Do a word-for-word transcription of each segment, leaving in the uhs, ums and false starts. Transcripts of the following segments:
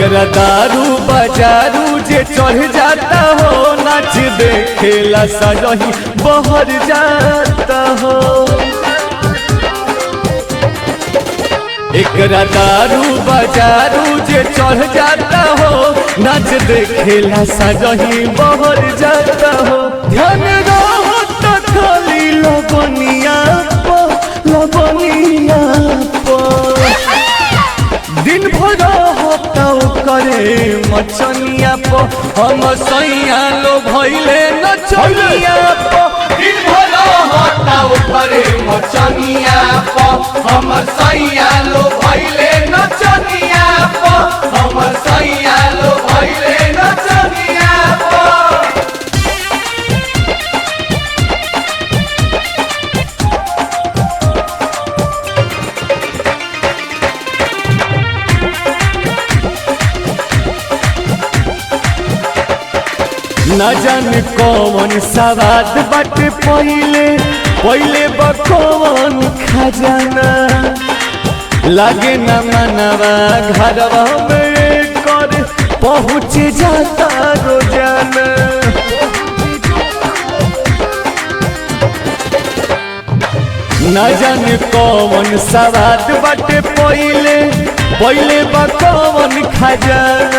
एकरा दारू बाजारू जे चढ़ जाता हो नाच देखेला सजही बहर जाता हो। एकरा दारू बाजारू जे चढ़ जाता हो नाच देखेला सजही बहर जाता हो। ध्यान रहो तो खाली लबनिया पो लबनिया पो दिन भर होता करे मचनिया पो हम सैया लो भइले नचनिया पो। दिन भर होता करे मचनिया पो हम सैया लो भइले नचनिया पो हम सैया लो भइले नचनिया पो। न जाने कौन सवाद बट पहले पहले बकौन खजाना लागे न मनवा घरवा में कर पहुँच जाता रोजाना। न जाने कौन सवाद बट पहले पहले बकौन खजाना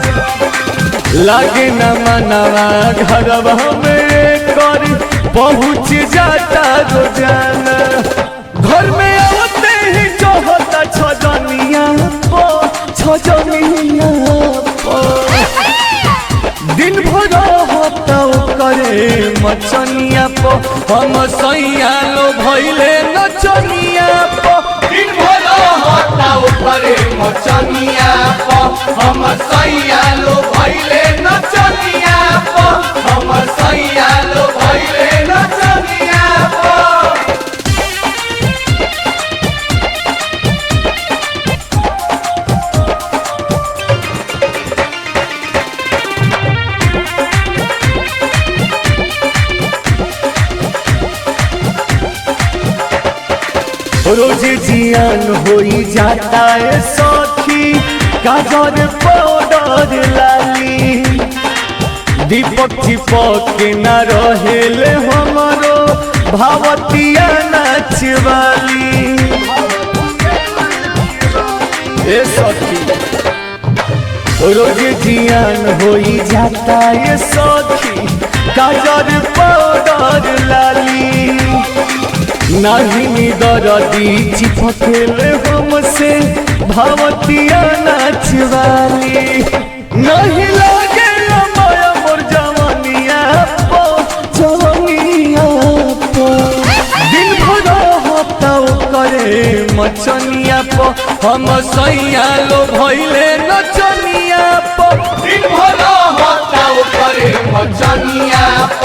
लागे न मनवा घरवा में कर पहुँच जाता रोजाना। घर में आते ही चाहता छजनिया पो छजनिया पो दिन भर होता करे मचनिया पो हम सैया लो भइले नचनिया पो। दिन भर होता करे मचनिया पो हम सैया लो भइले नचनिया पो हम सैया लो भइले नचनिया पो। रोज जियान होई जाता है सखी काजर पाउडर लाली दीपक चिपक के न रहेले हमरो भावतिया नाचवाली। ए सखी रोज जियान होई जाता है सखी काजर पाउडर लाली नहीं दरदी चिपकेले हमसे भावतिया नाचवाली। नहीं लागे माया मोर जवानिया पो जवानिया पो दिन भर होता करे मचनिया पो हम सैया लो भइले नचनिया पो। दिन भर होता करे मचनिया